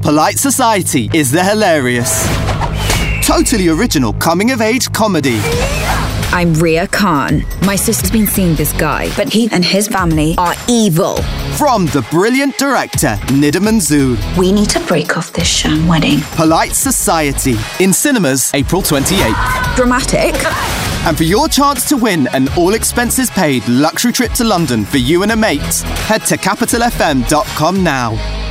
Polite Society is the hilarious, totally original coming-of-age comedy. I'm Ria Khan. My sister's been seeing this guy, but he and his family are evil. From the brilliant director, Nida Manzoor. We need to break off this sham wedding. Polite Society, in cinemas, April 28th. Dramatic. And for your chance to win an all-expenses-paid luxury trip to London for you and a mate, head to capitalfm.com now.